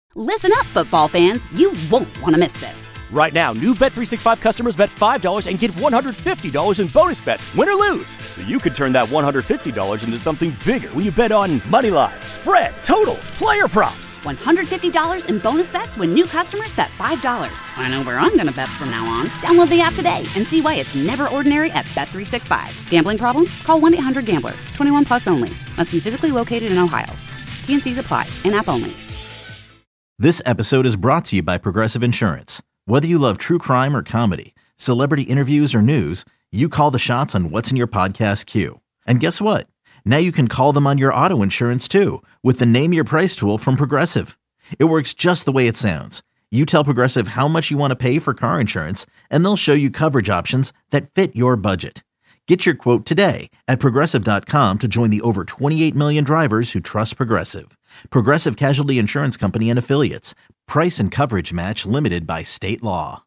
Listen up, football fans. You won't want to miss this. Right now, new Bet365 customers bet $5 and get $150 in bonus bets, win or lose. So you could turn that $150 into something bigger when you bet on money line, spread, totals, player props. $150 in bonus bets when new customers bet $5. I know where I'm going to bet from now on. Download the app today and see why it's never ordinary at Bet365. Gambling problem? Call 1-800-GAMBLER. 21 plus only. Must be physically located in Ohio. T&Cs apply. In-app only. This episode is brought to you by Progressive Insurance. Whether you love true crime or comedy, celebrity interviews or news, you call the shots on what's in your podcast queue. And guess what? Now you can call them on your auto insurance too with the Name Your Price tool from Progressive. It works just the way it sounds. You tell Progressive how much you want to pay for car insurance, and they'll show you coverage options that fit your budget. Get your quote today at Progressive.com to join the over 28 million drivers who trust Progressive. Progressive Casualty Insurance Company and Affiliates. Price and coverage match limited by state law.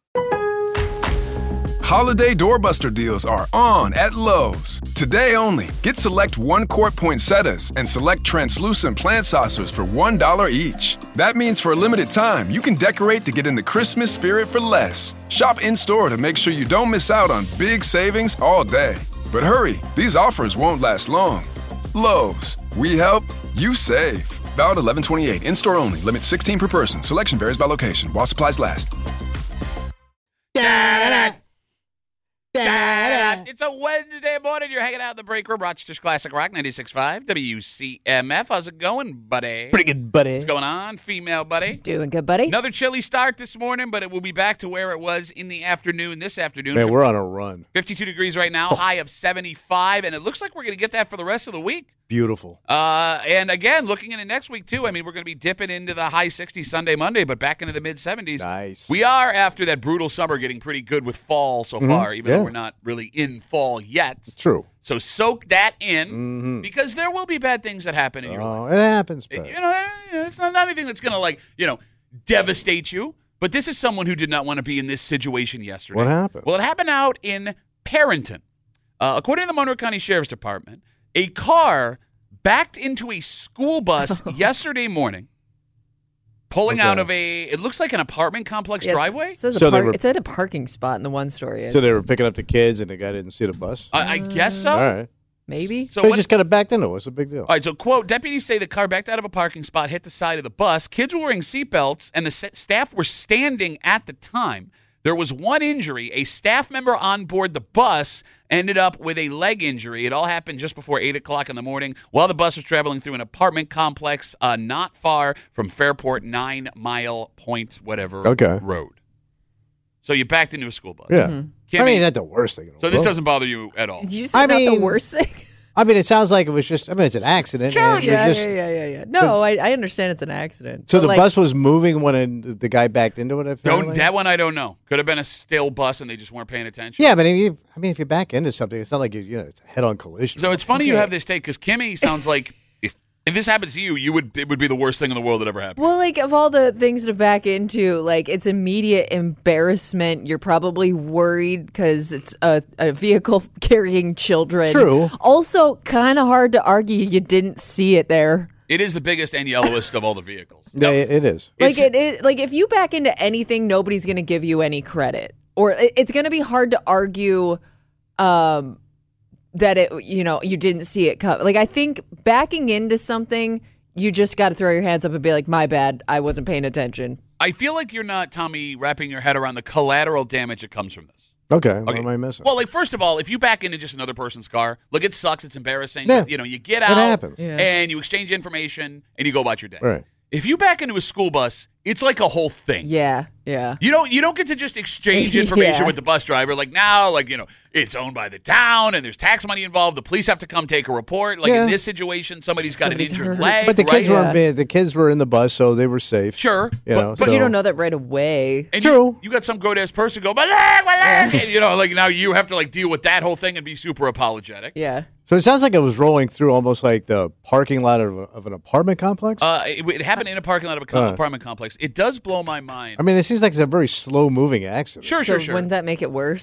Holiday doorbuster deals are on at Lowe's. Today only, get select 1-quart poinsettias and select translucent plant saucers for $1 each. That means for a limited time, you can decorate to get in the Christmas spirit for less. Shop in-store to make sure you don't miss out on big savings all day. But hurry, these offers won't last long. Lowe's, we help, you save. Valid 11/28, in-store only, limit 16 per person. Selection varies by location, while supplies last. It's a Wednesday morning. You're hanging out in the break room. Rochester's Classic Rock 96.5 WCMF. How's it going, buddy? Pretty good, buddy. What's going on, female buddy? Doing good, buddy. Another chilly start this morning, but it will be back to where it was in the afternoon this afternoon. Man, we're on a run. 52 degrees right now, high of 75, and it looks like we're going to get that for the rest of the week. Beautiful. And again, looking into next week, too, I mean, we're going to be dipping into the high 60s Sunday, Monday, but back into the mid-70s. Nice. We are, after that brutal summer, getting pretty good with fall so far, even though we're not really in fall yet. True. So soak that in, because there will be bad things that happen in your life. It happens, You but know, it's not anything that's going to, devastate you. But this is someone who did not want to be in this situation yesterday. What happened? Well, it happened out in Parenton. According to the Monroe County Sheriff's Department, a car backed into a school bus yesterday morning, pulling out of it looks like an apartment complex driveway. It says it's at a parking spot in the one story. So they were picking up the kids and the guy didn't see the bus? I guess so. All right. Maybe. So they just kind of backed into it. What's the big deal? All right, so, quote, deputies say the car backed out of a parking spot, hit the side of the bus. Kids were wearing seatbelts, and the staff were standing at the time. There was one injury. A staff member on board the bus ended up with a leg injury. It all happened just before 8 o'clock in the morning while the bus was traveling through an apartment complex not far from Fairport 9 Mile Point, road. So you backed into a school bus. Yeah. Kimmy, that's the worst thing in the So world. this doesn't bother you at all? Did you say not the worst thing? I mean, it sounds like it was just, it's an accident. Sure. Yeah. No, I understand it's an accident. So But, the bus was moving when the guy backed into it? Apparently? That one I don't know. Could have been a still bus and they just weren't paying attention. Yeah, but if you back into something, it's not like it's a head-on collision. So it's funny you have this take because Kimmy sounds like if this happened to you, it would be the worst thing in the world that ever happened. Well, of all the things to back into, it's immediate embarrassment. You're probably worried because it's a vehicle carrying children. True. Also, kind of hard to argue you didn't see it there. It is the biggest and yellowest of all the vehicles. Yeah, it is. If you back into anything, nobody's going to give you any credit. Or it's going to be hard to argue that you didn't see it come. I think backing into something, you just got to throw your hands up and be like, my bad, I wasn't paying attention. I feel like you're not, Tommy, wrapping your head around the collateral damage that comes from this. Okay. What am I missing? Well, first of all, if you back into just another person's car, it sucks, it's embarrassing. Yeah. You get out It happens. and you exchange information and you go about your day. Right. If you back into a school bus, it's like a whole thing. Yeah. You don't get to just exchange information with the bus driver. It's owned by the town and there's tax money involved. The police have to come take a report. In this situation, somebody's got an injured hurt. leg. But the kids right? the kids were in the bus, so they were safe. Sure. But you don't know that right away. And True. You got some grown-ass person go, my leg. And, now you have to, deal with that whole thing and be super apologetic. Yeah. So it sounds like it was rolling through almost like the parking lot of an apartment complex? It happened in a parking lot of an apartment complex. It does blow my mind. I mean, it seems like it's a very slow-moving accident. Sure. Wouldn't that make it worse?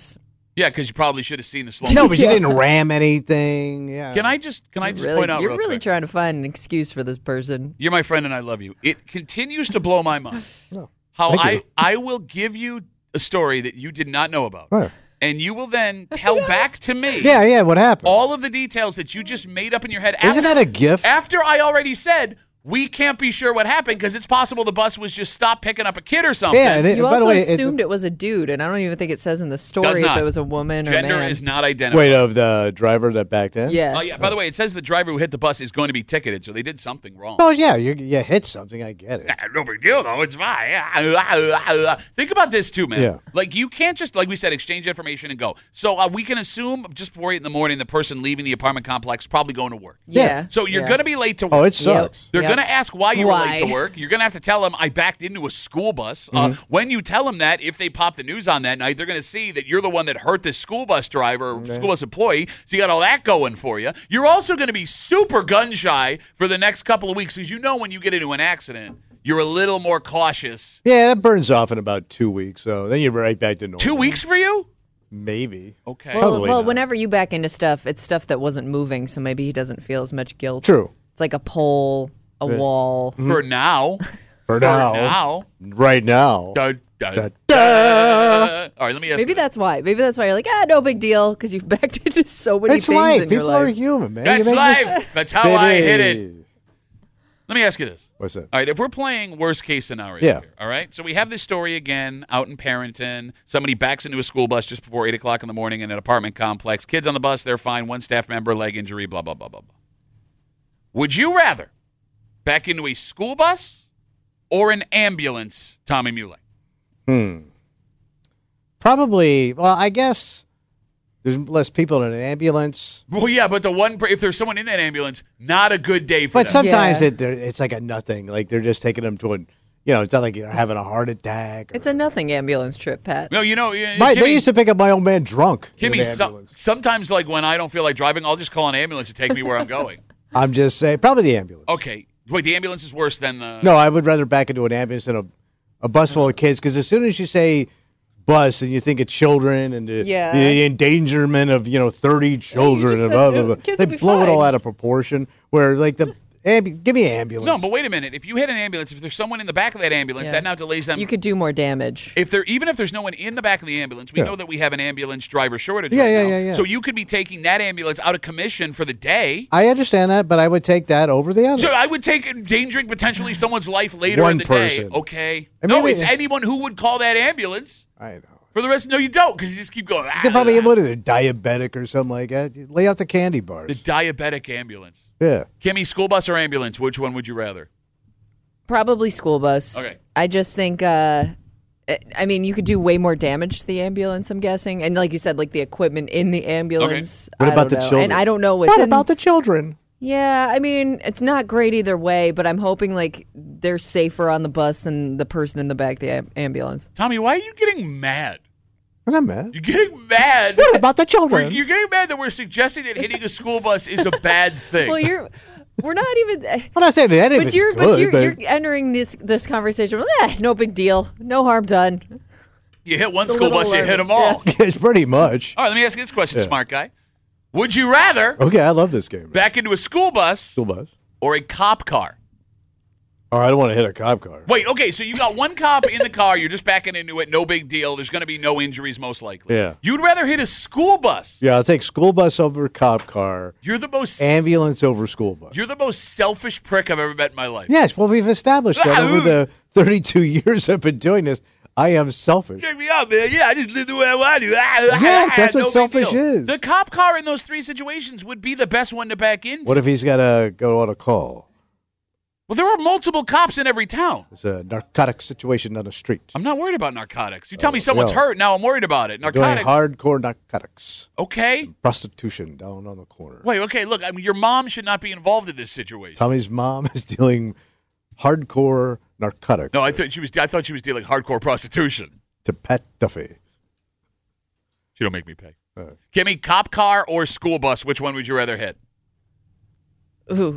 Yeah, because you probably should have seen the slow. No, but you didn't ram anything. Yeah. Can I just Really, point out you're real really quick? trying to find an excuse for this person. You're my friend and I love you. It continues to blow my mind how thank you. I will give you a story that you did not know about. Right. And you will then tell back to me Yeah. What happened? all of the details that you just made up in your head. Isn't that a gift? After I already said we can't be sure what happened because it's possible the bus was just stopped picking up a kid or something. Yeah, and You by the also way, assumed it was a dude, and I don't even think it says in the Does story not. if it was a woman or Gender man. is not identified. Wait, of the driver that backed in? Yeah. Oh, yeah. By the way, it says the driver who hit the bus is going to be ticketed, so they did something wrong. Oh, yeah. You hit something. I get it. No big deal, though. It's fine. Think about this, too, man. Yeah. Like, you can't just, like we said, exchange information and go. So we can assume just before 8 in the morning, the person leaving the apartment complex is probably going to work. Yeah. So you're Yeah. going to be late to work. Oh, it sucks. They're Yep. going to ask why you were late to Why? work. You're going to have to tell them I backed into a school bus. Mm-hmm. When you tell them that, if they pop the news on that night, they're going to see that you're the one that hurt this school bus driver or school bus employee. So you got all that going for you. You're also going to be super gun shy for the next couple of weeks because you know when you get into an accident, you're a little more cautious. Yeah, that burns off in about 2 weeks. So then you're right back to normal. 2 weeks for you? Maybe. Okay. Probably Well, not. whenever you back into stuff, it's stuff that wasn't moving, so maybe he doesn't feel as much guilt. True. It's like a pole, a wall. For now. For now. Right now. Dun, dun, Da- dun. All right, let me ask Maybe you this. that's why. Maybe that's why you're like, no big deal, because you've backed into so many It's things life. in your People are life. human, man. That's You make life. That's how I hit it. Baby. Let me ask you this. What's that? All right, if we're playing worst case scenario Yeah. here, all right? So we have this story again out in Parrington. Somebody backs into a school bus just before 8 o'clock in the morning in an apartment complex. Kids on the bus, they're fine. One staff member, leg injury, blah, blah, blah, blah, blah. Would you rather back into a school bus or an ambulance, Tommy Muley? Probably. Well, I guess there's less people in an ambulance. Well, yeah, but if there's someone in that ambulance, not a good day for But them. sometimes Yeah. it's like a nothing. Like they're just taking them to it's not like you're having a heart attack. It's a nothing ambulance trip, Pat. No, They Kimmy, used to pick up my old man drunk. in Kimmy, an so, ambulance. sometimes like when I don't feel like driving, I'll just call an ambulance to take me where I'm going. I'm just saying, probably the ambulance. Okay. Wait, the ambulance is worse than the... No, I would rather back into an ambulance than a bus full of kids, because as soon as you say bus and you think of children and the Yeah. endangerment of 30 children just and said, blah blah blah, kids they will be blow it all fine. out of proportion. Where like give me an ambulance. No, but wait a minute. If you hit an ambulance, if there's someone in the back of that ambulance, Yeah. that now delays them. You could do more damage. Even if there's no one in the back of the ambulance, we Yeah. know that we have an ambulance driver shortage Yeah, right yeah, now. yeah, yeah. So you could be taking that ambulance out of commission for the day. I understand that, but I would take that over the other. So I would take endangering potentially someone's life later One in the person. day. Okay. I No, mean, it's anyone who would call that ambulance. I know. For the rest, no, you don't, because you just keep going. They're probably they're diabetic or something like that. Lay out the candy bars. The diabetic ambulance. Yeah. Kimmy, school bus or ambulance? Which one would you rather? Probably school bus. Okay. I just think, you could do way more damage to the ambulance, I'm guessing. And like you said, like the equipment in the ambulance. What I about don't the know. children? And I don't know what's What in. about the children? Yeah, it's not great either way, but I'm hoping like they're safer on the bus than the person in the back of the ambulance. Tommy, why are you getting mad? I'm not mad. You're getting mad. What about the children? You're getting mad that we're suggesting that hitting a school bus is a bad thing. Well, we're not even. I'm not saying that But it's you're, good, you're entering this conversation with, no big deal, no harm done. You hit one It's a school little bus, you hit alarming. them all. it's pretty much. All right, let me ask you this question, smart guy. Would you rather Okay, I love this game. Man. back into a school bus School bus. or a cop car? Oh, I don't want to hit a cop car. Wait, okay, so you got one cop in the car, you're just backing into it, no big deal. There's going to be no injuries most likely. Yeah. You'd rather hit a school bus. Yeah, I'll take school bus over cop car, You're the most ambulance over school bus. You're the most selfish prick I've ever met in my life. Yes, well, we've established that over the 32 years I've been doing this. I am selfish. Check me out, man. Yeah, I just live the way I want to. Yes, that's what big selfish deal. is. The cop car in those three situations would be the best one to back into. What if he's got to go on a call? Well, there are multiple cops in every town. It's a narcotic situation on the street. I'm not worried about narcotics. You tell me someone's yeah. hurt, now I'm worried about it. Doing Narcotics. hardcore narcotics. Okay. Prostitution down on the corner. Wait, okay, look, I mean, your mom should not be involved in this situation. Tommy's mom is dealing hardcore narcotics. No, I thought she was dealing hardcore prostitution. To Pat Duffy. She don't make me pay. Kimmy, cop car or school bus, which one would you rather hit? Ooh.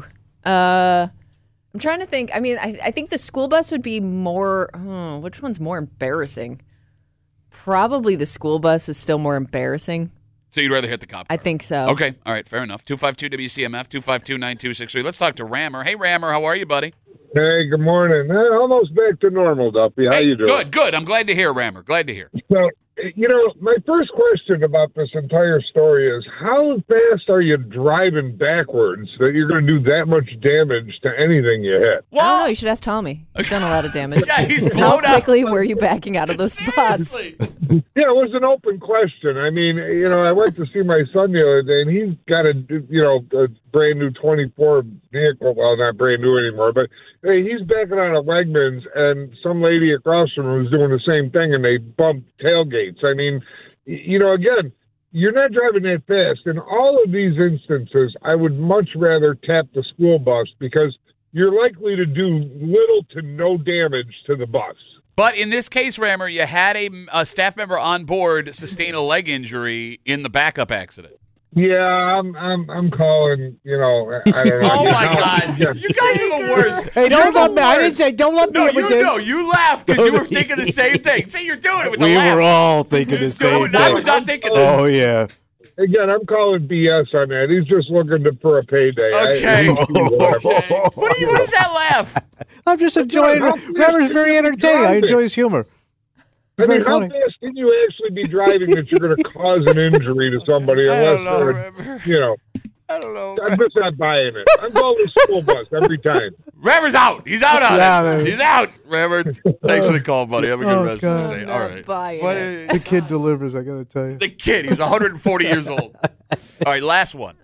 I'm trying to think. I mean, I think the school bus would be more. Which one's more embarrassing? Probably the school bus is still more embarrassing. So you'd rather hit the cop car? I think so. Okay, all right, fair enough. 252-WCMF, 252-9263. Let's talk to Rammer. Hey, Rammer, how are you, buddy? Hey, good morning. Almost back to normal, Duffy. How you doing? Good. I'm glad to hear, Rammer. Glad to hear. So, my first question about this entire story is, how fast are you driving backwards that you're going to do that much damage to anything you hit? I don't know. You should ask Tommy. He's done a lot of damage. Yeah, he's How blown out. quickly were you backing out of those spots? Seriously. Yeah, it was an open question. I mean, I went to see my son the other day, and he's got a brand new 24 vehicle. Well, not brand new anymore, but hey, he's backing out of Wegmans, and some lady across from him was doing the same thing, and they bumped tailgates. I mean, again, you're not driving that fast. In all of these instances, I would much rather tap the school bus because you're likely to do little to no damage to the bus. But in this case, Rammer, you had a staff member on board sustain a leg injury in the backup accident. Yeah, I'm calling, I don't know. Oh, my God. You guys are the worst. Hey, You're don't let the me. I didn't worst. say don't let me No, in with this. you laughed because you were thinking the same thing. See, you're doing it with the We laugh. were all thinking the same No, I thing. was not thinking Oh, yeah. Again, I'm calling BS on that. He's just looking for a payday. Okay. Okay. What is that laugh? I'm just enjoying it. Rammer's very entertaining. I enjoy his humor. I mean, Very how funny. fast can you actually be driving that you're going to cause an injury to somebody? I don't know, Unless, Rammer. I don't know. I'm just not buying it. I'm going with school bus every time. Rammer's out. He's out on Yeah, it. man. He's out. Rammer, thanks for the call, buddy. Have a good rest of the day. I'm All not right. buying What it. The kid delivers, I got to tell you. The kid. He's 140 years old. All right, last one.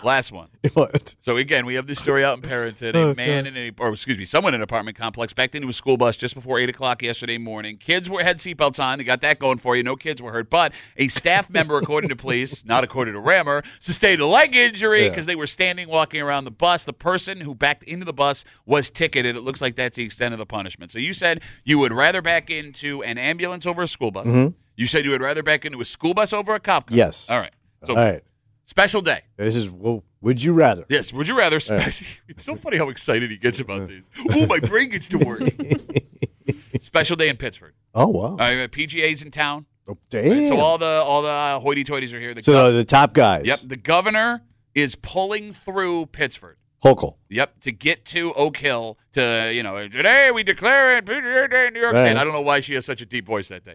What? So again, we have this story out in Parenton. Someone in an apartment complex backed into a school bus just before 8 o'clock yesterday morning. Kids had seatbelts on. They got that going for you. No kids were hurt. But a staff member, according to police, not according to Rammer, sustained a leg injury because they were walking around the bus. The person who backed into the bus was ticketed. It looks like that's the extent of the punishment. So you said you would rather back into an ambulance over a school bus. Mm-hmm. You said you would rather back into a school bus over a cop car. Yes. All right. So All right. special day. This is, well, would you rather? Yes, would you rather? It's so funny how excited he gets about these. Oh, my brain gets to work. Special day in Pittsburgh. Oh, wow. PGA's in town. Oh, damn. So all the hoity-toities are here. The top guys. Yep. The governor is pulling through Pittsburgh. Hochul. Yep. To get to Oak Hill today we declare it PGA Day in New York State. I don't know why she has such a deep voice that day.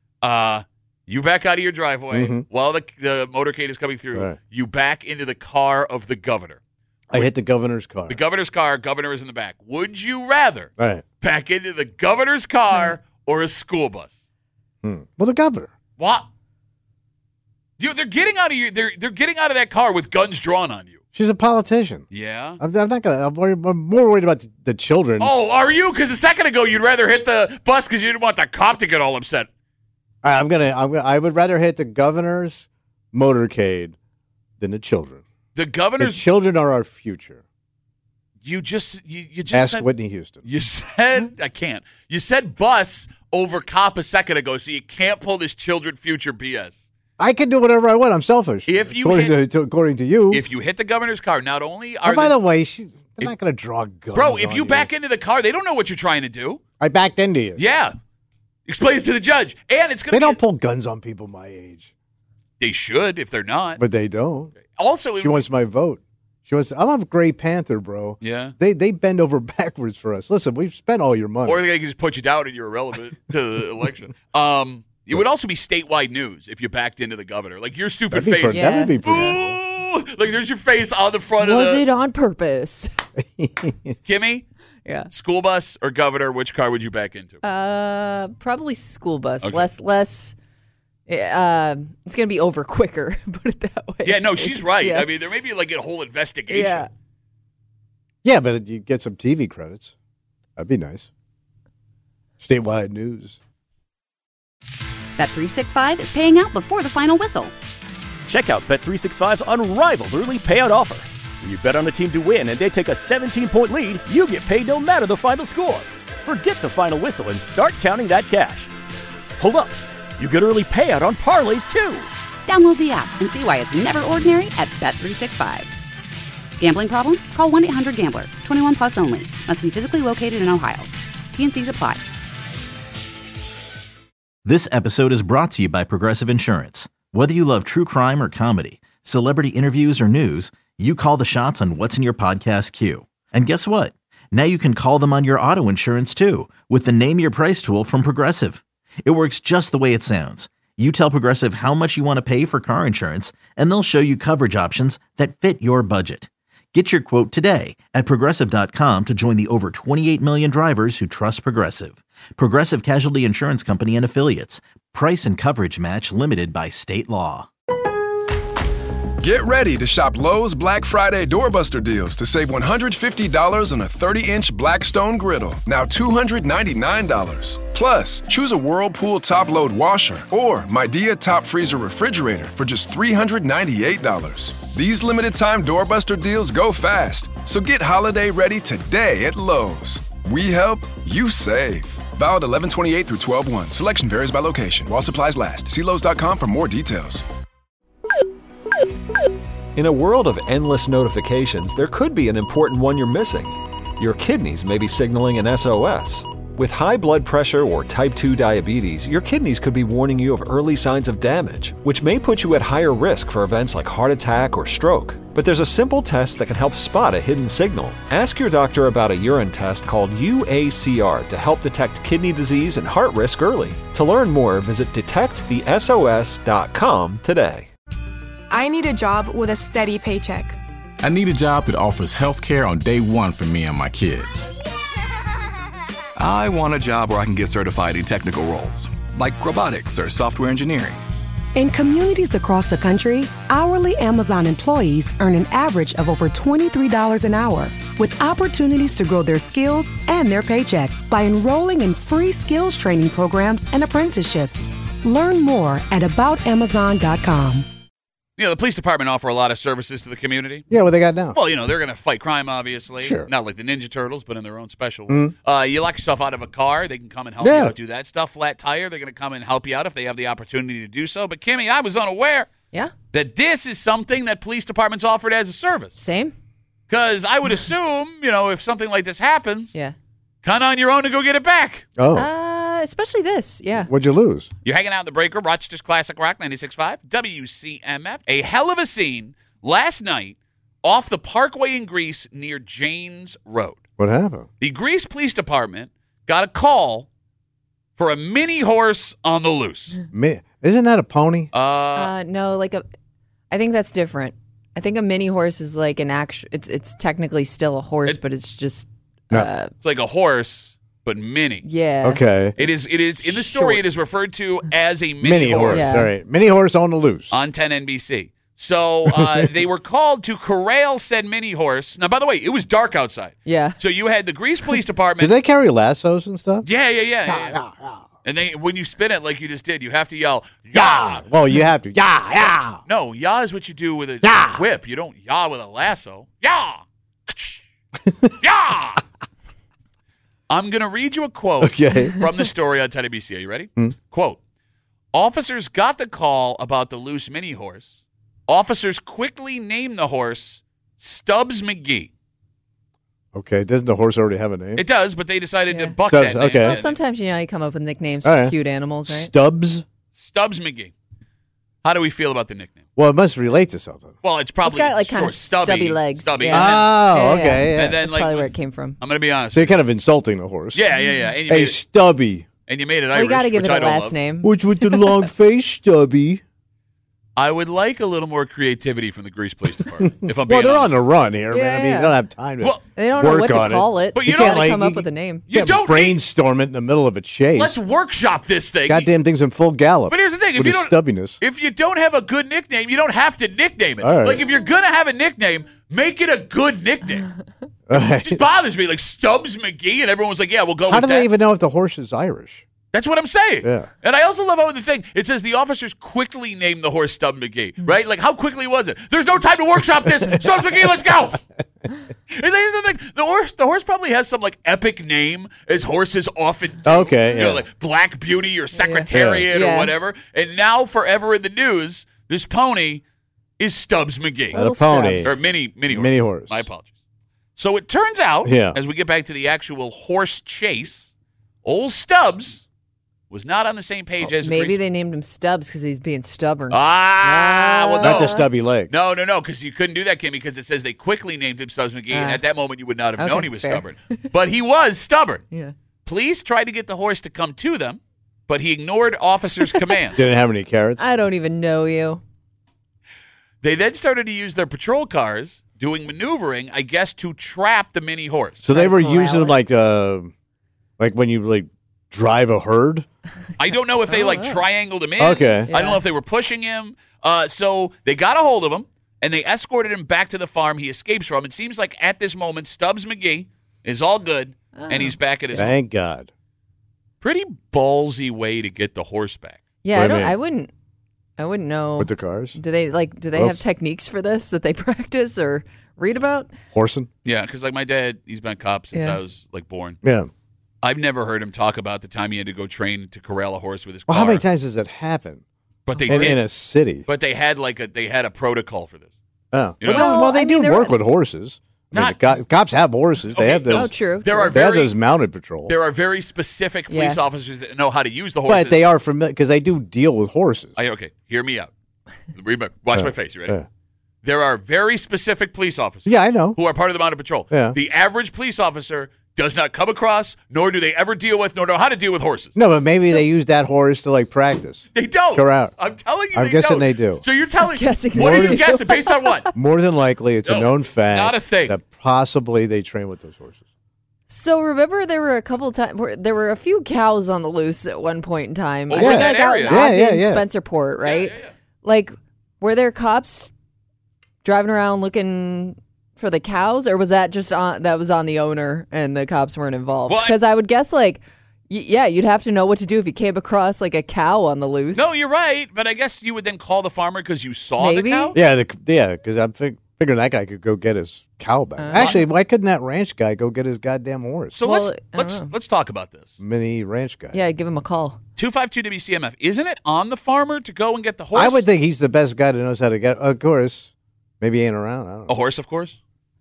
You back out of your driveway while the motorcade is coming through. Right. You back into the car of the governor. I hit the governor's car. The governor's car. Governor is in the back. Would you rather back into the governor's car or a school bus? Well, the governor. What? They're getting out of you. They're getting out of that car with guns drawn on you. She's a politician. Yeah. I'm not gonna. I'm more worried about the children. Oh, are you? Because a second ago you'd rather hit the bus because you didn't want the cop to get all upset. I would rather hit the governor's motorcade than the children. The children are our future. You just ask said, Whitney Houston. You said I can't. You said bus over cop a second ago, so you can't pull this children future BS. I can do whatever I want. I'm selfish. According to you, if you hit the governor's car, not only are by the way, they're not going to draw guns. Bro, if you back into the car, they don't know what you're trying to do. I backed into you. Yeah. Explain it to the judge. And it's going to They don't pull guns on people my age. They should if they're not. But they don't. Also, she wants my vote. I'm a Gray Panther, bro. Yeah. They bend over backwards for us. Listen, we've spent all your money. Or they can just put you down and you're irrelevant to the election. It would also be statewide news if you backed into the governor. Like your stupid face. That would be pretty Ooh, like there's your face on the front of Was it on purpose? Kimmy? Yeah. School bus or governor, which car would you back into? Probably school bus. Okay. Less. It's gonna be over quicker. Put it that way. Yeah, no, she's right. Yeah. I mean, there may be like a whole investigation. Yeah, but you get some TV credits. That'd be nice. Statewide news. Bet365 is paying out before the final whistle. Check out Bet365's unrivaled early payout offer. When you bet on a team to win and they take a 17-point lead, you get paid no matter the final score. Forget the final whistle and start counting that cash. Hold up. You get early payout on parlays, too. Download the app and see why it's never ordinary at Bet365. Gambling problem? Call 1-800-GAMBLER. 21 plus only. Must be physically located in Ohio. T&Cs apply. This episode is brought to you by Progressive Insurance. Whether you love true crime or comedy, celebrity interviews or news, you call the shots on what's in your podcast queue. And guess what? Now you can call them on your auto insurance too with the Name Your Price tool from Progressive. It works just the way it sounds. You tell Progressive how much you want to pay for car insurance, and they'll show you coverage options that fit your budget. Get your quote today at Progressive.com to join the over 28 million drivers who trust Progressive. Progressive Casualty Insurance Company and Affiliates. Price and coverage match limited by state law. Get ready to shop Lowe's Black Friday doorbuster deals to save $150 on a 30-inch Blackstone griddle, now $299. Plus, choose a Whirlpool top-load washer or Midea top freezer refrigerator for just $398. These limited-time doorbuster deals go fast, so get holiday ready today at Lowe's. We help, you save. Valid 11/28 through 12/1. Selection varies by location. While supplies last. See Lowe's.com for more details. In a world of endless notifications, there could be an important one you're missing. Your kidneys may be signaling an SOS. With high blood pressure or type 2 diabetes, your kidneys could be warning you of early signs of damage, which may put you at higher risk for events like heart attack or stroke. But there's a simple test that can help spot a hidden signal. Ask your doctor about a urine test called UACR to help detect kidney disease and heart risk early. To learn more, visit detectthesos.com today. I need a job with a steady paycheck. I need a job that offers health care on day one for me and my kids. I want a job where I can get certified in technical roles, like robotics or software engineering. In communities across the country, hourly Amazon employees earn an average of over $23 an hour, with opportunities to grow their skills and their paycheck by enrolling in free skills training programs and apprenticeships. Learn more at aboutamazon.com. You know, the police department offer a lot of services to the community. Yeah, what they got now? Well, you know, they're going to fight crime, obviously. Sure. Not like the Ninja Turtles, but in their own special way. Mm. You lock yourself out of a car, they can come and help you out do that stuff. Flat tire, they're going to come and help you out if they have the opportunity to do so. But, Kimmy, I was unaware that this is something that police departments offered as a service. Same. Because I would assume, you know, if something like this happens, kind of on your own to go get it back. Oh. Especially this, What'd you lose? You're hanging out in the break room, Rochester's Classic Rock 96.5, WCMF. A hell of a scene last night off the Parkway in Greece near Janes Road. What happened? The Greece Police Department got a call for a mini horse on the loose. Isn't that a pony? No, I think that's different. I think a mini horse is like an actual. It's technically still a horse, but it's just. It's like a horse. But mini. Yeah. Okay. It is in the story. It is referred to as a mini horse. Yeah. All right. Mini horse on the loose on 10 NBC. So they were called to corral said mini horse. Now, by the way, it was dark outside. Yeah. So you had the Greece Police Department. Did they carry lassos and stuff? Yeah. And when you spin it like you just did, you have to yell "yah." Well, you have to yah. No, yah is what you do with a whip. You don't yah with a lasso. Yah. Yah. I'm going to read you a quote from the story on 10 NBC. Are you ready? Quote, officers got the call about the loose mini horse. Officers quickly named the horse Stubbs McGee. Okay. Doesn't the horse already have a name? It does, but they decided to buck Stubbs, that name. okay. Well, sometimes, you come up with nicknames for cute animals, right? Stubbs McGee. How do we feel about the nickname? Well, it must relate to something. Well, it's probably got kind of stubby legs. Stubby. Yeah. Okay. And then That's probably where it came from. I'm going to be honest. So you're kind of insulting the horse. Yeah. And hey, Stubby. And you made it Well, Irish, you got to give it which a I don't last love. name. What's with the long face, Stubby? I would like a little more creativity from the Greece Police Department. If I'm being they're honest. on the run here, man. I mean, Yeah. you don't have time to They don't know work what to on call it. But you you can't don't come up with a name. You don't brainstorm it in the middle of a chase. Let's workshop this thing. Goddamn thing's in full gallop. But here's the thing: with his stubbiness. if you don't have a good nickname, you don't have to nickname it. All right. Like if you're gonna have a nickname, make it a good nickname. All right. It just bothers me, like Stubbs McGee, and everyone was like, "Yeah, we'll go." How with do that. they even know if the horse is Irish? That's what I'm saying. Yeah. And I also love how in the thing it says the officers quickly named the horse Stubbs McGee. Right? Like how quickly was it? There's no time to workshop this. Stubbs McGee, let's go. And here's the thing: the horse probably has some like epic name, as horses often do. Okay, You know, yeah. like Black Beauty or Secretariat or whatever. And now, forever in the news, this pony is Stubbs McGee. Not a pony. Or mini horse. Mini horse. My apologies. So it turns out, Yeah. as we get back to the actual horse chase, old Stubbs was not on the same page as Maybe Grace. they named him Stubbs because he's being stubborn. Well, Not the stubby leg. No, because you couldn't do that, Kimmy, because it says they quickly named him Stubbs McGee, and at that moment you would not have known he was stubborn. But he was stubborn. Yeah. Police tried to get the horse to come to them, but he ignored officers' commands. Didn't have any carrots. I don't even know you. They then started to use their patrol cars, doing maneuvering, I guess, to trap the mini horse. So they were using them like when you drive a herd. I don't know if they triangled him in. Okay. I don't know if they were pushing him. So they got a hold of him and they escorted him back to the farm he escapes from. It seems like at this moment, Stubbs McGee is all good and he's back at his home. Thank God. Pretty ballsy way to get the horse back. Yeah, What do you mean? I wouldn't know. With the cars? Do they have techniques for this that they practice or read about? Horsing? Yeah, because like my dad, he's been a cop since I was like born. Yeah. I've never heard him talk about the time he had to go train to corral a horse with his car. Well, how many times does it happen? But they in did. a city. But they had a protocol for this. Oh. You know? Well, they do they're- work with horses. Cops have horses. They have those. true. There are They have very those mounted patrol. there are very specific police officers that know how to use the horses. But they are familiar because they do deal with horses. Okay, hear me out. Remember, watch my face. You ready? Yeah. There are very specific police officers. Yeah, I know. Who are part of the mounted patrol. Yeah. The average police officer does not come across, nor do they ever deal with, nor know how to deal with horses. No, but maybe they use that horse to you. They don't. Correct. I'm telling you, I'm they guessing don't. they do. So you're telling guessing what they are you do. guessing? Based on what? More than likely, it's a No, known fact. not a thing. That possibly they train with those horses. So remember, there were a couple times there were a few cows on the loose at one point in time. Over in that area. Out in Yeah. Spencerport, right? Yeah. Like, were there cops driving around looking for the cows, or was that just on the owner and the cops weren't involved? Well, Because I would guess you'd have to know what to do if you came across like a cow on the loose. No, you're right. But I guess you would then call the farmer because you saw Maybe. the cow. Yeah, because I'm figuring that guy could go get his cow back. Actually, why couldn't that ranch guy go get his goddamn horse? So Well, I let's talk about this. Mini ranch guy. Yeah, give him a call. 252 WCMF. Isn't it on the farmer to go and get the horse? I would think he's the best guy that knows how to get. Of course, maybe he ain't around. I don't know. A horse, of course.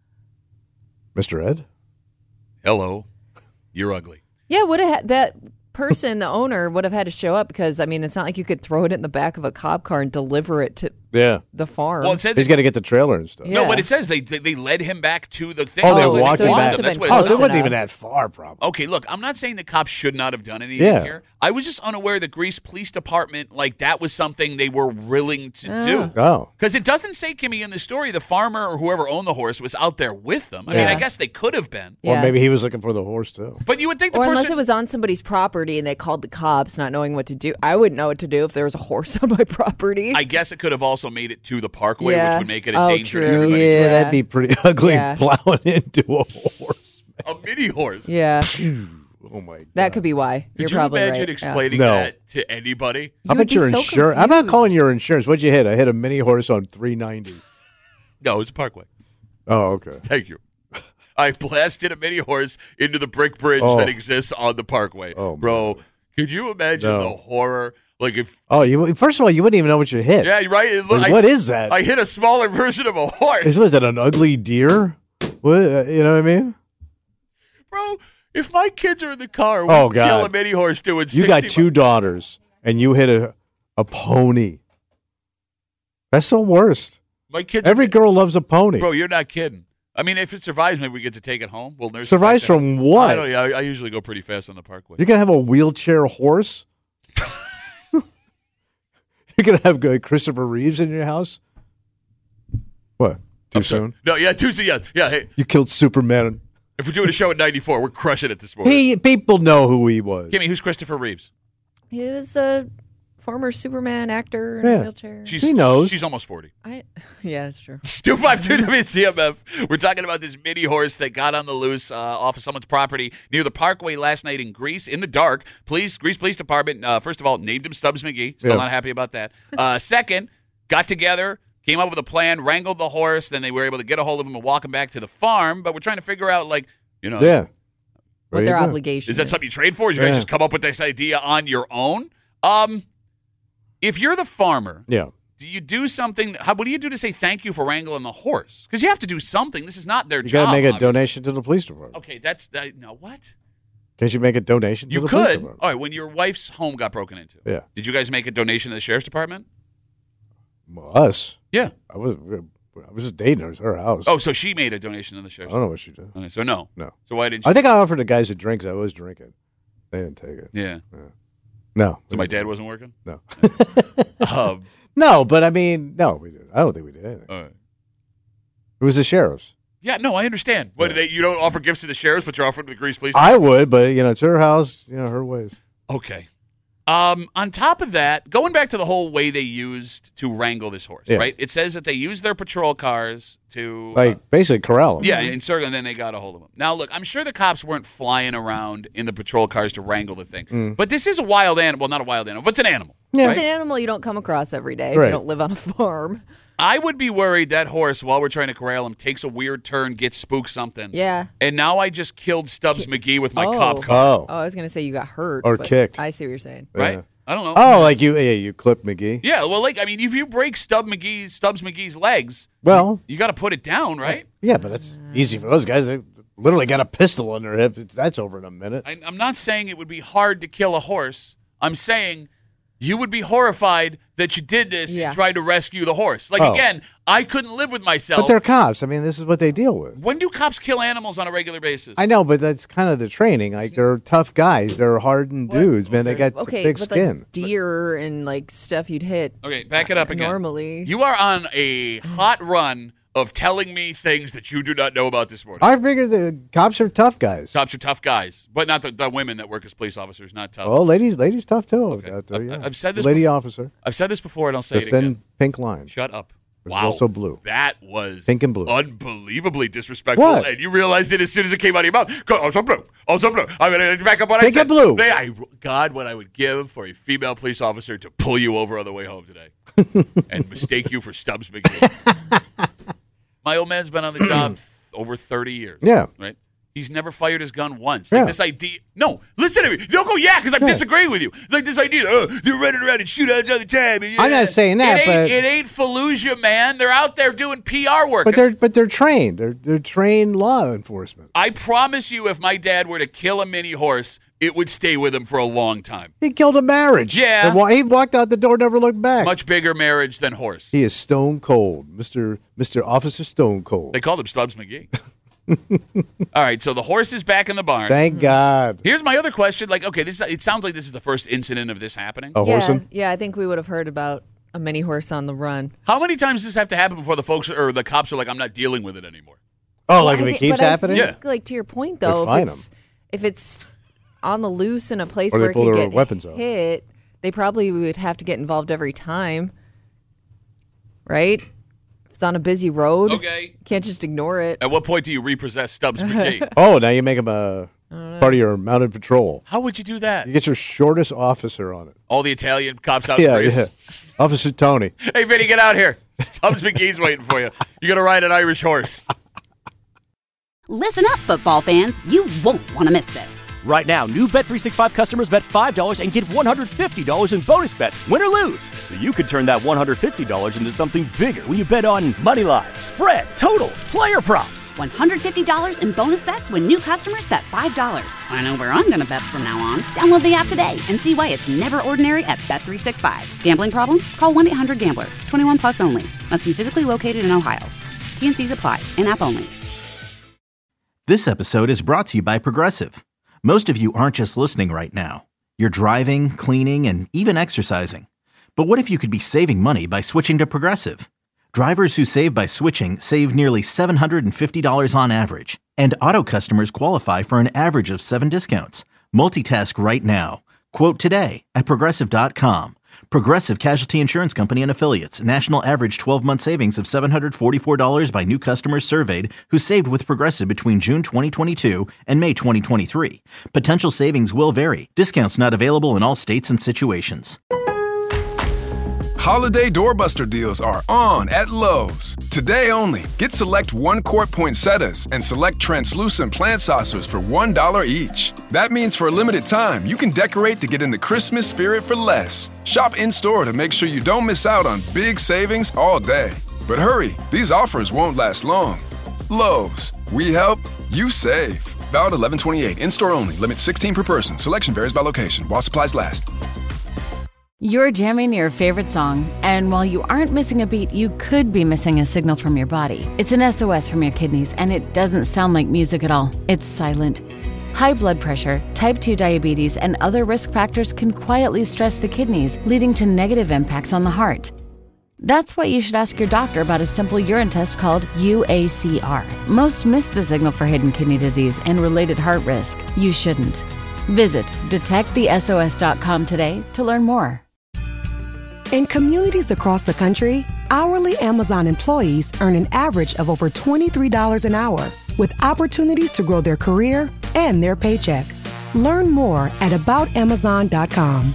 Mr. Ed. Hello, you're ugly. Yeah, would have that person, the owner, would have had to show up because it's not like you could throw it in the back of a cop car and deliver it to Yeah. the farm. Well, it said He's got to get the trailer and stuff. no, Yeah. but it says they led him back to the thing. Oh, they So walked so him he back. must have That's been what Oh, it so it says. wasn't enough. even that far, probably. Okay, look, I'm not saying the cops should not have done anything Yeah. here. I was just unaware that Greece Police Department, that was something they were willing to do. Oh. Because it doesn't say, Kimmy, in the story, the farmer or whoever owned the horse was out there with them. I mean, Yeah. I guess they could have been. Or Yeah. maybe he was looking for the horse, too. But you would think the Or person... unless it was on somebody's property and they called the cops not knowing what to do. I wouldn't know what to do if there was a horse on my property. I guess it could have also made it to the parkway, Yeah. which would make it a Oh, danger to true. everybody. Yeah, Yeah. that'd be pretty ugly Yeah. plowing into a horse. A mini horse. Yeah, Oh, my God. that could be why. Could You're you probably imagine right. explaining No. that to anybody? How You would about be your so insurance? I'm not confused. calling your insurance. What'd you hit? I hit a mini horse on 390. No, it's a parkway. Oh, okay. Thank you. I blasted a mini horse into the brick bridge Oh. that exists on the parkway. Oh, bro, could you imagine No. the horror? Like if Oh, first of all, you wouldn't even know what you hit. yeah, you're right. It looked- Like, what is that? I hit a smaller version of a horse, Was it an ugly deer? What you know what I mean? bro. If my kids are in the car, we Oh, kill God. a mini horse doing. You 60 got two daughters, and you hit a pony. That's the worst. My kids. Every girl loves a pony. Bro, you're not kidding. I mean, if it survives, maybe we get to take it home. We'll nurse. Survives it back from then. what? I don't know. I usually go pretty fast on the parkway. You're gonna have a wheelchair horse. You're gonna have Christopher Reeves in your house. What? Too I'm sorry. soon? No, yeah, too soon. Yeah. Hey, You killed Superman. if we're doing a show at 94, we're crushing it this morning. People know who he was. Kimmy, who's Christopher Reeves? He was the former Superman actor in Yeah. a wheelchair. He knows. She's almost 40. Yeah, it's true. 252 WCMF. We're talking about this mini horse that got on the loose off of someone's property near the Parkway last night in Greece in the dark. Greece Police Department, first of all, named him Stubbs McGee. Still Yeah. not happy about that. Second, got together, came up with a plan, wrangled the horse. Then they were able to get a hold of him and walk him back to the farm. But we're trying to figure out, Yeah. What their obligation is that something you trade for? Or you guys Yeah. just come up with this idea on your own? If you're the farmer, Yeah. do you do something? What do you do to say thank you for wrangling the horse? Because you have to do something. This is not their You job. got to make a obviously. donation to the police department. Okay, no, what? Can't you make a donation to You the police could. department? All right, when your wife's home got broken into, Yeah. did you guys make a donation to the sheriff's department? Well, us? Yeah. I was just dating her. It was her house. Oh, so she made a donation to the I sheriff's don't know what she did. Okay, so no. No. So why didn't you? I think I offered the guys the drinks. I was drinking. They didn't take it. Yeah. No. So my dad wasn't working? No. No, but I mean, no, we did. I don't think we did anything. All right. It was the sheriff's. Yeah, no, I understand. But you don't offer gifts to the sheriffs, but you're offering to the Greece Police? I would, but it's her house. Her ways. Okay. On top of that, going back to the whole way they used to wrangle this horse, Yeah. right? It says that they used their patrol cars to Basically corral him. Yeah, encircle, and then they got a hold of him. Now, look, I'm sure the cops weren't flying around in the patrol cars to wrangle the thing. But this is a wild animal. Well, not a wild animal, but it's an animal. Yeah, right? it's an animal you don't come across every day if Right. you don't live on a farm. I would be worried that horse, while we're trying to corral him, takes a weird turn, gets spooked something. Yeah. And now I just killed Stubbs McGee with my cop car. Oh. Oh, I was going to say you got hurt. Or but kicked. I see what you're saying. Right? Yeah. I don't know. Oh, like you clipped McGee? Yeah, well, if you break Stubbs McGee's legs, Well, you got to put it down, right? yeah, but it's easy for those guys. They literally got a pistol on their hip. That's over in a minute. I'm not saying it would be hard to kill a horse. I'm saying you would be horrified that you did this and tried to rescue the horse. Again, I couldn't live with myself. But they're cops. I mean, this is what they deal with. When do cops kill animals on a regular basis? I know, but that's kind of the training. Like, they're tough guys. They're hardened dudes, man. They got thick but skin. like deer and like stuff you'd hit. Okay, back it up again. Normally. You are on a hot run of telling me things that you do not know about this morning. I figured the cops are tough guys. Cops are tough guys, but not the women that work as police officers, not tough. Well, ladies tough too. Okay. Out there, yeah. I've said this Lady before. officer. I've said this before, and I'll say The it thin again. pink line. Shut up. There's Wow. also blue. That was Pink and blue. Unbelievably disrespectful. What? And you realized it as soon as it came out of your mouth. Also blue. Also blue. I'm going to back up what Pink I and said. blue. God, what I would give for a female police officer to pull you over on the way home today and mistake you for Stubbs McGee. My old man's been on the job over 30 years. Yeah. Right? He's never fired his gun once. Yeah. Like this idea. No, listen to me. Don't go, because I'm disagreeing with you. Like this idea, they're running around and shootouts all the time. I'm not saying that, but it ain't Fallujah, man. They're out there doing PR work. but they're trained. They're trained law enforcement. I promise you, if my dad were to kill a mini horse, it would stay with him for a long time. He killed a marriage. Yeah. He walked out the door, never looked back. Much bigger marriage than horse. He is stone cold, Mr. Officer Stone Cold. They called him Stubbs McGee. All right, so the horse is back in the barn. Thank God. Here's my other question. It sounds like this is the first incident of this happening. A horsing? Yeah, I think we would have heard about a mini horse on the run. How many times does this have to happen before the folks or the cops are like, I'm not dealing with it anymore? Oh, like if it keeps happening? I think, like to your point though, They'd fine if it's on the loose in a place Or they where it pull could their get weapons out. hit, they probably would have to get involved every time, right? If it's on a busy road, Okay. can't just ignore it. At what point do you repossess Stubbs McGee? Oh, now you make him a part of your mounted patrol. How would you do that? You get your shortest officer on it. All the Italian cops out Yeah, in Greece. yeah. Officer Tony. Hey, Vinny, get out here. Stubbs McGee's waiting for you. You got to ride an Irish horse. Listen up, football fans. You won't want to miss this. Right now, new Bet365 customers bet $5 and get $150 in bonus bets, win or lose. So you could turn that $150 into something bigger when you bet on moneyline, spread, totals, player props. $150 in bonus bets when new customers bet $5. I know where I'm going to bet from now on. Download the app today and see why it's never ordinary at Bet365. Gambling problem? Call 1-800-GAMBLER. 21 plus only. Must be physically located in Ohio. T&Cs apply. In-app only. This episode is brought to you by Progressive. Most of you aren't just listening right now. You're driving, cleaning, and even exercising. But what if you could be saving money by switching to Progressive? Drivers who save by switching save nearly $750 on average. And auto customers qualify for an average of 7 discounts. Multitask right now. Quote today at Progressive.com. Progressive Casualty Insurance Company and Affiliates. National average 12-month savings of $744 by new customers surveyed who saved with Progressive between June 2022 and May 2023. Potential savings will vary. Discounts not available in all states and situations. Holiday doorbuster deals are on at Lowe's. Today only, get select 1-quart poinsettias and select translucent plant saucers for $1 each. That means for a limited time, you can decorate to get in the Christmas spirit for less. Shop in-store to make sure you don't miss out on big savings all day. But hurry, these offers won't last long. Lowe's, we help, you save. Valid 11/28. In-store only. Limit 16 per person. Selection varies by location. While supplies last. You're jamming your favorite song, and while you aren't missing a beat, you could be missing a signal from your body. It's an SOS from your kidneys, and it doesn't sound like music at all. It's silent. High blood pressure, type 2 diabetes, and other risk factors can quietly stress the kidneys, leading to negative impacts on the heart. That's why you should ask your doctor about a simple urine test called UACR. Most miss the signal for hidden kidney disease and related heart risk. You shouldn't. Visit detectthesos.com today to learn more. In communities across the country, hourly Amazon employees earn an average of over $23 an hour, with opportunities to grow their career and their paycheck. Learn more at aboutamazon.com.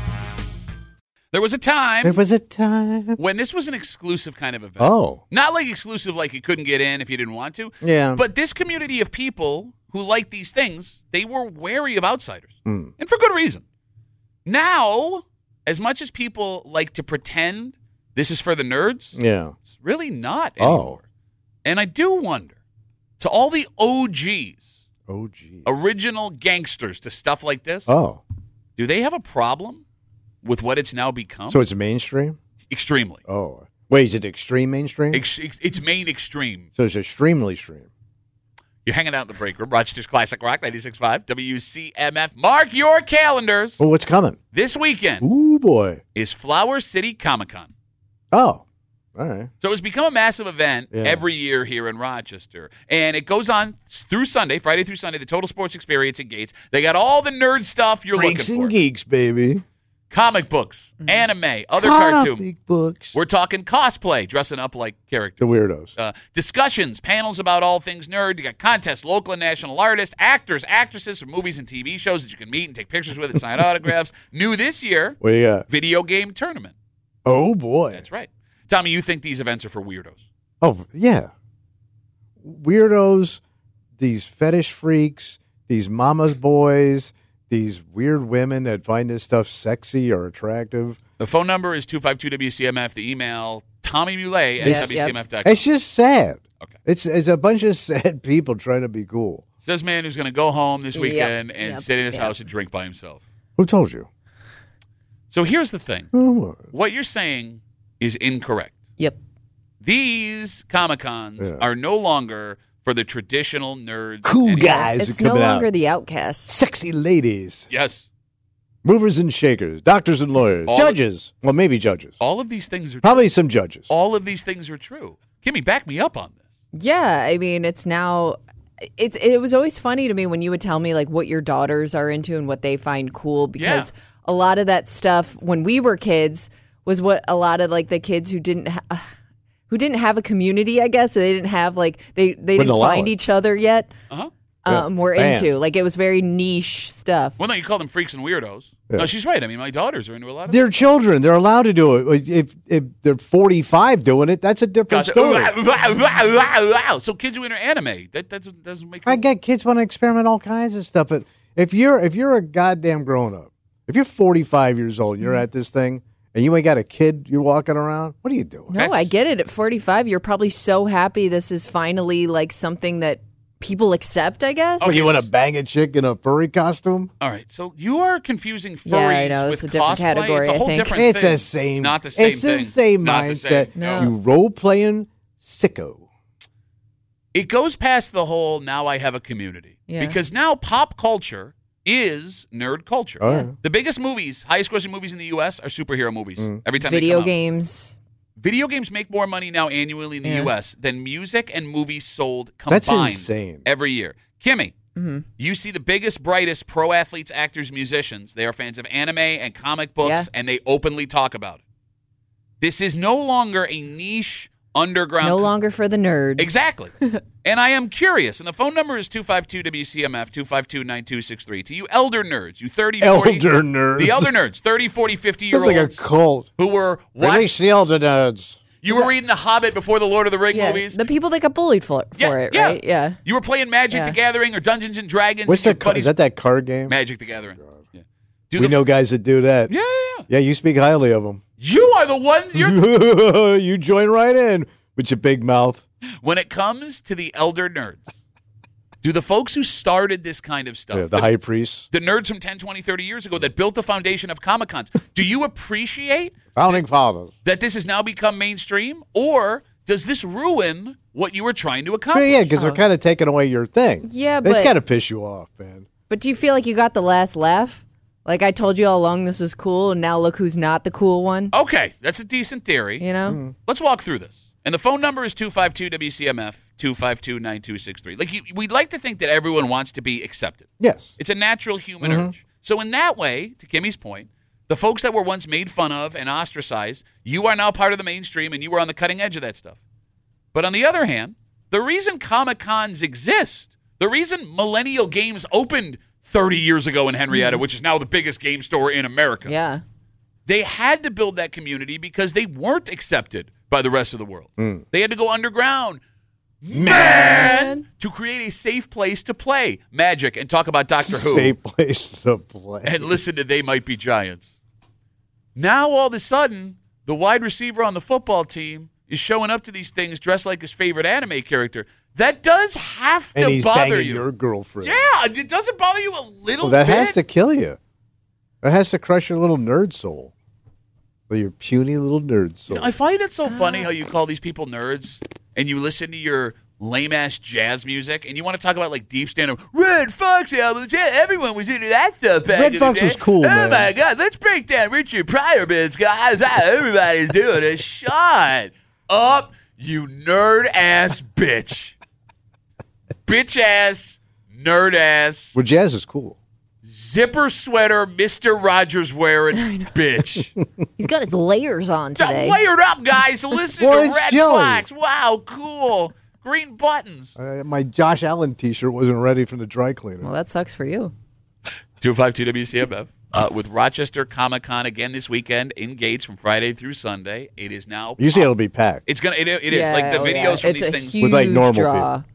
There was a time when this was an exclusive kind of event. Oh. Not like exclusive like you couldn't get in if you didn't want to. Yeah. But this community of people who like these things, they were wary of outsiders. And for good reason. Now, as much as people like to pretend this is for the nerds, it's really not anymore. And I do wonder, to all the OGs, original gangsters to stuff like this, do they have a problem with what it's now become? So it's mainstream? Extremely. Oh. Wait, is it extreme mainstream? It's main extreme. So it's extremely extreme. You're hanging out in the break room. Rochester's Classic Rock, 96.5, WCMF. Mark your calendars. Well, what's coming? This weekend. Ooh, boy. Is Flower City Comic-Con. Oh, all right. So it's become a massive event every year here in Rochester. And it goes on through Sunday, Friday through Sunday, the Total Sports Experience at Gates. They got all the nerd stuff you're Freaks looking for. and geeks, baby. Comic books, anime, other cartoons. Comic books. We're talking cosplay, dressing up like characters. The weirdos. Discussions, panels about all things nerd. You got contests, local and national artists, actors, actresses from movies and TV shows that you can meet and take pictures with and sign autographs. New this year, What do you got? video game tournament. Oh, boy. That's right. Tommy, you think these events are for weirdos? Oh, yeah. Weirdos, these fetish freaks, these mama's boys, these weird women that find this stuff sexy or attractive. The phone number is 252-WCMF. The email, TommyMulay@WCMF.com. It's just sad. Okay. It's a bunch of sad people trying to be cool. Says man who's going to go home this weekend and sit in his house and drink by himself. Who told you? So here's the thing. What you're saying is incorrect. Yep. These Comic-Cons are no longer for the traditional nerds. Cool anymore. guys It's are no coming longer out. the outcasts. Sexy ladies. Yes. Movers and shakers. Doctors and lawyers. Judges. Well, maybe judges. All of these things are Probably some judges. All of these things are true. Kimmy, back me up on this. Yeah, I mean, it's now. It was always funny to me when you would tell me like what your daughters are into and what they find cool, because a lot of that stuff when we were kids was what a lot of like the kids who didn't have a community, I guess. So they didn't have like they didn't find each other yet. Were into like it was very niche stuff. Well, no, you call them freaks and weirdos. Yeah. No, she's right. I mean, my daughters are into a lot of. They're children. They're allowed to do it. If they're 45 doing it, that's a different story. So kids who are into anime, that doesn't make. I get kids want to experiment all kinds of stuff. But if you're a goddamn grown up, if you're 45 years old, and you're at this thing. And you ain't got a kid you're walking around? What are you doing? No, I get it. At 45, you're probably so happy this is finally like something that people accept, I guess. Oh, you want to bang a chick in a furry costume? All right, so you are confusing furries with it's a different cosplay. category, It's a whole I think. different It's thing. the same. It's not the same It's thing. the same Not the mindset. same. No. You role-playing sicko. It goes past the whole now I have a community. Yeah. Because now pop culture is nerd culture. Oh, yeah. The biggest movies, highest grossing movies in the U.S. are superhero movies. Every time they Video come out. games. Video games make more money now annually in the U.S. than music and movies sold combined. That's insane. Every year. Kimmy, you see the biggest, brightest pro athletes, actors, musicians. They are fans of anime and comic books, and they openly talk about it. This is no longer a niche underground. No longer for the nerds. Exactly. And I am curious, and the phone number is 252-WCMF, 252-9263. To you elder nerds, you 30, 40. Elder nerds. The elder nerds, 30, 40, 50-year-olds. That's like a cult. Who were Release the elder nerds. You were reading The Hobbit before the Lord of the Rings movies. The people that got bullied for it, right? Yeah. You were playing Magic the Gathering or Dungeons and Dragons. What's and that? Is that card game? Magic the Gathering. Yeah. We know guys that do that. Yeah. Yeah, you speak highly of them. You are the one. You join right in with your big mouth. When it comes to the elder nerds, Do the folks who started this kind of stuff, the high priests, the nerds from 10, 20, 30 years ago that built the foundation of Comic-Cons, do you appreciate founding fathers that this has now become mainstream? Or does this ruin what you were trying to accomplish? Yeah, because they're kind of taking away your thing. Yeah, It's but- got to piss you off, man. But do you feel like you got the last laugh? Like I told you all along this was cool, and now look who's not the cool one? Okay, that's a decent theory. You know? Let's walk through this. And the phone number is 252-WCMF, 252-9263. We'd like to think that everyone wants to be accepted. Yes. It's a natural human urge. So in that way, to Kimmy's point, the folks that were once made fun of and ostracized, you are now part of the mainstream and you were on the cutting edge of that stuff. But on the other hand, the reason Comic-Cons exist, the reason Millennial Games opened 30 years ago in Henrietta, which is now the biggest game store in America. Yeah. They had to build that community because they weren't accepted by the rest of the world. They had to go underground, man, to create a safe place to play Magic and talk about Doctor Who. Safe place to play. And listen to They Might Be Giants. Now, all of a sudden, the wide receiver on the football team is showing up to these things dressed like his favorite anime character. That does have to And he's bother banging you. your girlfriend. Yeah, it doesn't bother you a little Well, that bit? has to kill you. That has to crush your little nerd soul. Your puny little nerd soul. I find it so funny how you call these people nerds and you listen to your lame-ass jazz music and you want to talk about, like, deep stand-up. Red Fox albums, yeah, everyone was into that stuff back in Red the Fox day. was cool, oh, man. my God, let's break down Richard Pryor bits, guys. Everybody's doing it. Shut up, you nerd-ass bitch. Bitch-ass, nerd-ass, Well, jazz is cool. zipper sweater, Mr. Rogers wearing bitch. He's got his layers on today. Now, layered up, guys. Listen Well, to it's Red Joey. Fox. Wow, cool. Green buttons. My Josh Allen T-shirt wasn't ready from the dry cleaner. Well, that sucks for you. 252 WCMF. With Rochester Comic-Con again this weekend in Gates from Friday through Sunday. It is now. Usually it'll be packed. It's gonna. It is like the videos from it's these a things. huge With, like, normal draw. people.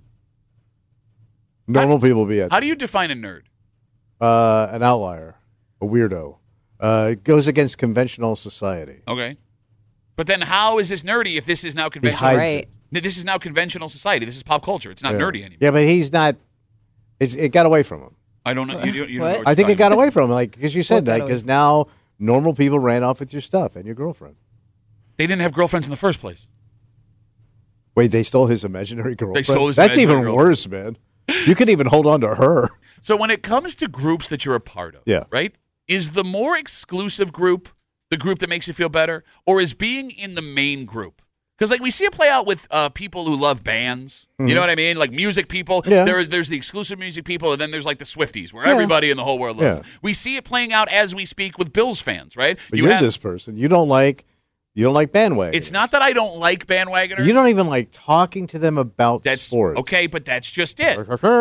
Normal people will be at How do you define a nerd? an outlier, a weirdo. It goes against conventional society. Okay, but then how is this nerdy if this is now He conventional? hides Right. it. This is now conventional society. This is pop culture. It's not Yeah. nerdy anymore. Yeah, but he's not. It got away from him. I don't know. You don't know What? what I think you're it got talking away from him, like because you said What got that. away? Because now normal people ran off with your stuff and your girlfriend. about. They didn't have girlfriends in the first place. Wait, they stole his imaginary girlfriend. stole his That's imaginary even girlfriend. worse, man. You could even hold on to her. So when it comes to groups that you're a part of, Yeah. right? Is the more exclusive group the group that makes you feel better, or is being in the main group? Because like we see it play out with people who love bands. You know what I mean? Like music people. Yeah. There's the exclusive music people, and then there's like the Swifties, where everybody in the whole world loves Yeah. them. We see it playing out as we speak with Bills fans, right? But you're this person. You don't like bandwagon. It's not that I don't like bandwagoners. You don't even like talking to them about That's sports. okay, but that's just it.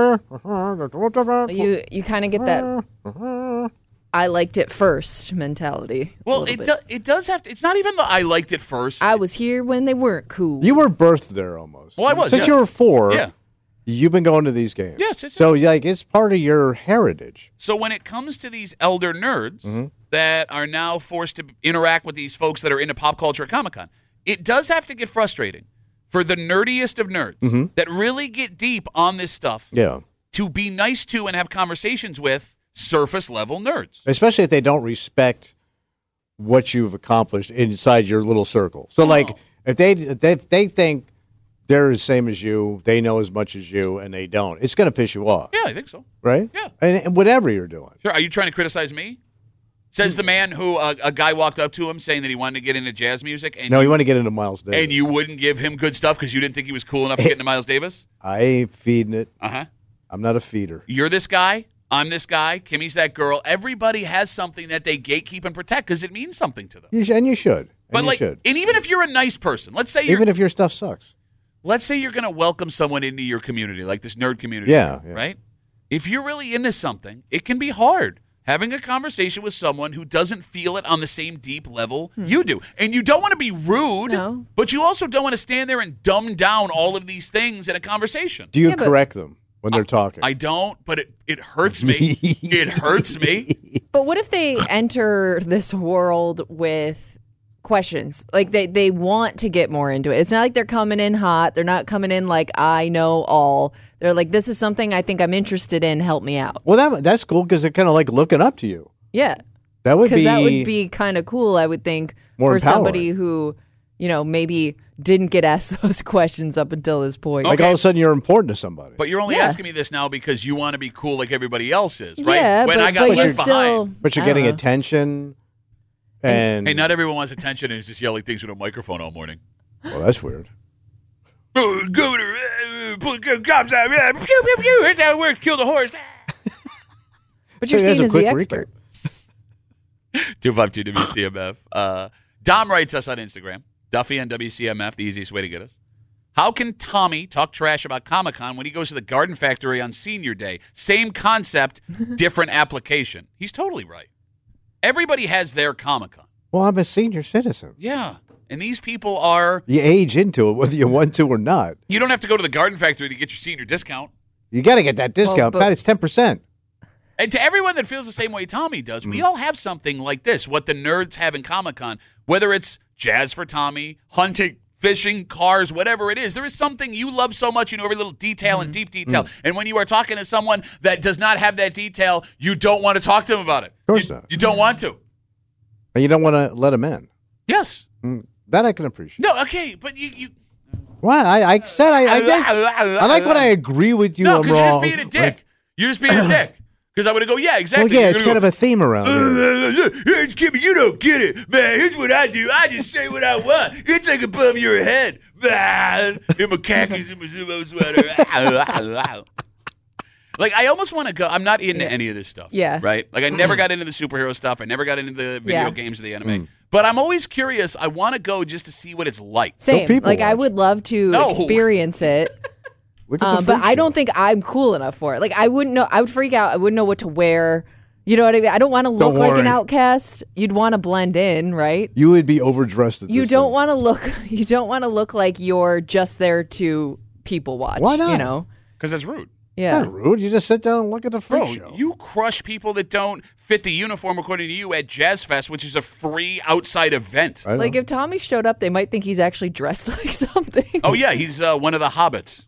You kind of get that I liked it first mentality. a Well, little bit. it does have to. It's not even the I liked it first. I was here when they weren't cool. You were birthed there almost. Well, I was, Since yes. you were 4. Yeah. You've been going to these games. Yes, it's- So like it's part of your heritage. So when it comes to these elder nerds Mm-hmm. that are now forced to interact with these folks that are into pop culture at Comic-Con, it does have to get frustrating for the nerdiest of nerds that really get deep on this stuff Yeah. to be nice to and have conversations with surface level nerds. Especially if they don't respect what you've accomplished inside your little circle. So like if they think they're the same as you, they know as much as you, and they don't, it's going to piss you off. Yeah, I think so. Right? Yeah. And whatever you're doing. Sure. Are you trying to criticize me? Says the man who a guy walked up to him saying that he wanted to get into jazz music, and No, you want to get into Miles Davis. and you wouldn't give him good stuff because you didn't think he was cool enough to get into Miles Davis. I ain't feeding it. Uh-huh. I'm not a feeder. You're this guy. I'm this guy. Kimmy's that girl. Everybody has something that they gatekeep and protect because it means something to them. You should. But And you like, should. and even if you're a nice person, let's say you're Even if your stuff sucks. let's say you're going to welcome someone into your community, like this nerd community. Yeah. Right? If you're really into something, it can be hard having a conversation with someone who doesn't feel it on the same deep level you do. And you don't want to be rude, No. but you also don't want to stand there and dumb down all of these things in a conversation. Do you Yeah, but- correct them when they're talking? I don't, but it hurts me. It hurts me. But what if they enter this world with questions. Like they want to get more into it. It's not like they're coming in hot. They're not coming in like, I know all. They're like, this is something I think I'm interested in. Help me out. Well, that's cool because they're kind of like looking up to you. Yeah. That would be kind of cool, I would think, more for somebody who, maybe didn't get asked those questions up until this point. Like all of a sudden you're important to somebody. But you're only asking me this now because you want to be cool like everybody else is, right? Yeah, when but, I got but left behind. But you're getting attention. And hey, not everyone wants attention and is just yelling things with a microphone all morning. Well, that's weird. Governor, pull the cops out. Pew, pew, pew. Here's how it works. Kill the horse. But you're seen as the expert. 252 WCMF. Dom writes us on Instagram. Duffy on WCMF, the easiest way to get us. How can Tommy talk trash about Comic-Con when he goes to the Garden Factory on Senior Day? Same concept, different application. He's totally right. Everybody has their Comic-Con. Well, I'm a senior citizen. Yeah. And these people are... You age into it whether you want to or not. You don't have to go to the Garden Factory to get your senior discount. You got to get that discount. Pat, it's 10%. And to everyone that feels the same way Tommy does, we all have something like this, what the nerds have in Comic-Con, whether it's jazz for Tommy, hunting, fishing, cars, whatever it is. There is something you love so much, you know every little detail and deep detail. And when you are talking to someone that does not have that detail, you don't want to talk to them about it. Of course not. You don't want to. And you don't want to let them in. Yes. That I can appreciate. No, okay, but you Well, I said I like when I agree with you. No, because you're just being a dick. You're just being a dick. Because I would go, yeah, exactly. Well, yeah, it's kind of a theme around here. Kimmy, you don't get it. Man, here's what I do. I just say what I want. It's like above your head. Man, in my khakis, in my Zumo sweater. Like, I almost want to go. I'm not into any of this stuff. Yeah. Right? Like, I never got into the superhero stuff. I never got into the video games or the anime. But I'm always curious. I want to go just to see what it's like. Same. Like, I would love to experience it. But I don't think I'm cool enough for it. Like, I wouldn't know. I would freak out. I wouldn't know what to wear. You know what I mean? I don't want to look like an outcast. You'd want to blend in, right? You would be overdressed at this You don't want to look. You don't want to look like you're just there to people watch. Why not? You know, because that's rude. Yeah, not rude. You just sit down and look at the freak Bro, show. You crush people that don't fit the uniform, according to you, at Jazz Fest, which is a free outside event. Like if Tommy showed up, they might think he's actually dressed like something. Oh yeah, he's one of the hobbits.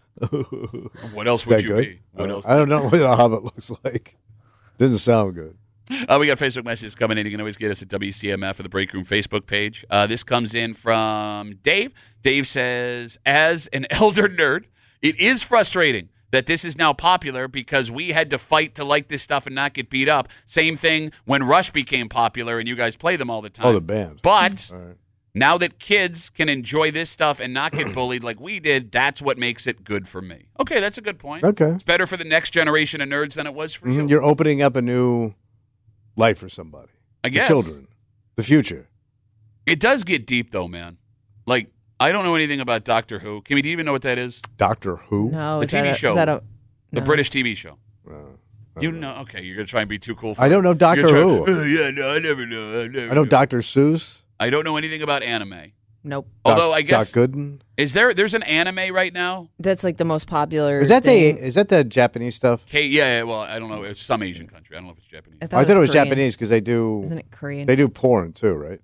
What else would you be? What else? I don't know what a hobbit looks like. Didn't sound good. We got Facebook messages coming in. You can always get us at WCMF or the Break Room Facebook page. This comes in from Dave. Dave says, as an elder nerd, it is frustrating that this is now popular because we had to fight to like this stuff and not get beat up. Same thing when Rush became popular and you guys play them all the time. Oh, the band. But now that kids can enjoy this stuff and not get bullied like we did, that's what makes it good for me. Okay, that's a good point. Okay. It's better for the next generation of nerds than it was for you. You're opening up a new life for somebody. I guess. The children. The future. It does get deep, though, man. Like, I don't know anything about Doctor Who. Kimmy, do you even know what that is? Doctor Who? No, the TV show. The British TV show. You know? Okay, you're going to try and be too cool for I don't know Doctor Who. Yeah, no, I never know. I know Dr. Seuss. I don't know anything about anime. Nope. Although I guess Doc Gooden. There's an anime right now? That's like the most popular. Is that the Japanese stuff? Yeah, well, I don't know. It's some Asian country. I don't know if it's Japanese. I thought it was Japanese because they do. Isn't it Korean? They do porn too, right?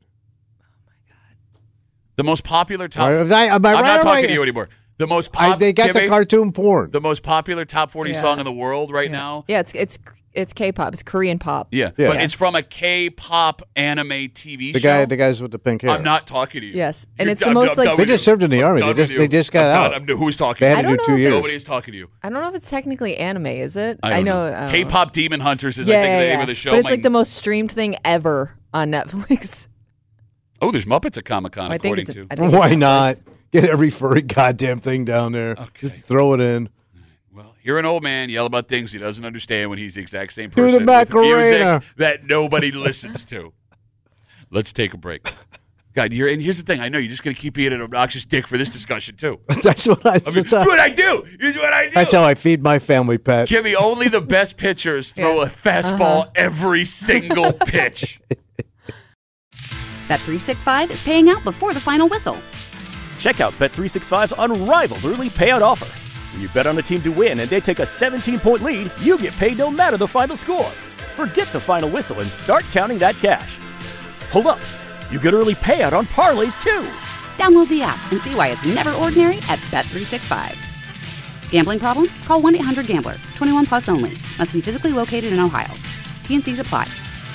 The most popular top. I'm not talking to you anymore. The most they got the cartoon porn. The most popular top 40 song in the world right now. Yeah, it's K-pop. It's Korean pop. Yeah, but it's from a K-pop anime TV show. The guys with the pink hair. I'm not talking to you. Yes, and it's the most like. They just served in the army. They just got out. Who's talking? They had to do 2 years. Nobody's talking to you. I don't know if it's technically anime. Is it? I know. K-pop Demon Hunters is I think the name of the show. But it's like the most streamed thing ever on Netflix. Oh, there's Muppets at Comic-Con, according to. Why not? Get every furry goddamn thing down there. Okay. Just throw it in. Well, hear an old man yell about things he doesn't understand when he's the exact same person Do the Macarena. with music that nobody listens to. Let's take a break. God, and here's the thing. I know you're just going to keep being an obnoxious dick for this discussion, too. That's what I do. It's what I do. It's what I do. That's how I feed my family, Pat. Kimmy, only the best pitchers throw a fastball every single pitch. Bet365 is paying out before the final whistle. Check out Bet365's unrivaled early payout offer. When you bet on a team to win and they take a 17-point lead, you get paid no matter the final score. Forget the final whistle and start counting that cash. Hold up. You get early payout on parlays, too. Download the app and see why it's never ordinary at Bet365. Gambling problem? Call 1-800-GAMBLER. 21 plus only. Must be physically located in Ohio. T&Cs apply.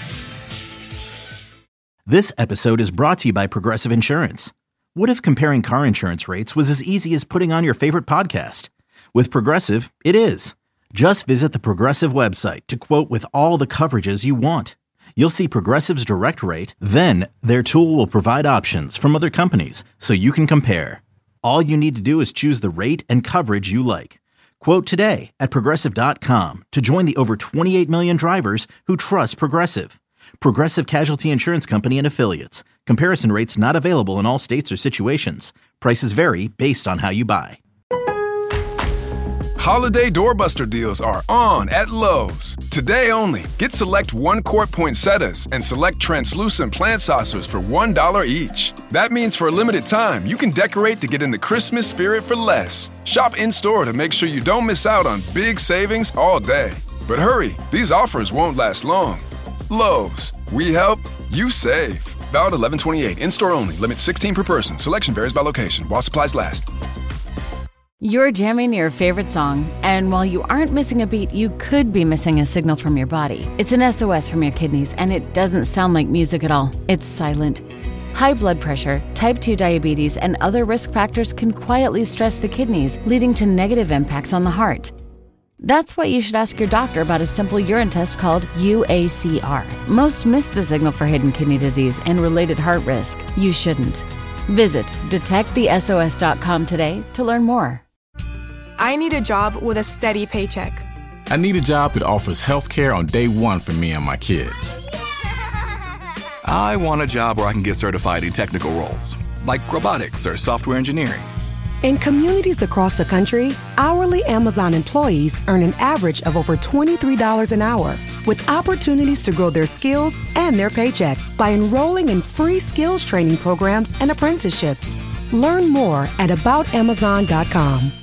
This episode is brought to you by Progressive Insurance. What if comparing car insurance rates was as easy as putting on your favorite podcast? With Progressive, it is. Just visit the Progressive website to quote with all the coverages you want. You'll see Progressive's direct rate, then their tool will provide options from other companies so you can compare. All you need to do is choose the rate and coverage you like. Quote today at Progressive.com to join the over 28 million drivers who trust Progressive. Progressive Casualty Insurance Company and Affiliates. Comparison rates not available in all states or situations. Prices vary based on how you buy. Holiday doorbuster deals are on at Lowe's. Today only, get select 1-quart poinsettias and select translucent plant saucers for $1 each. That means for a limited time, you can decorate to get in the Christmas spirit for less. Shop in-store to make sure you don't miss out on big savings all day. But hurry, these offers won't last long. Lowe's, we help, you save. Valid 11/28, in-store only, limit 16 per person. Selection varies by location, while supplies last. You're jamming your favorite song, and while you aren't missing a beat, you could be missing a signal from your body. It's an SOS from your kidneys, and it doesn't sound like music at all. It's silent. High blood pressure, type 2 diabetes, and other risk factors can quietly stress the kidneys, leading to negative impacts on the heart. That's why you should ask your doctor about a simple urine test called UACR. Most miss the signal for hidden kidney disease and related heart risk. You shouldn't. Visit detectthesos.com today to learn more. I need a job with a steady paycheck. I need a job that offers health care on day one for me and my kids. I want a job where I can get certified in technical roles, like robotics or software engineering. In communities across the country, hourly Amazon employees earn an average of over $23 an hour, with opportunities to grow their skills and their paycheck by enrolling in free skills training programs and apprenticeships. Learn more at aboutamazon.com.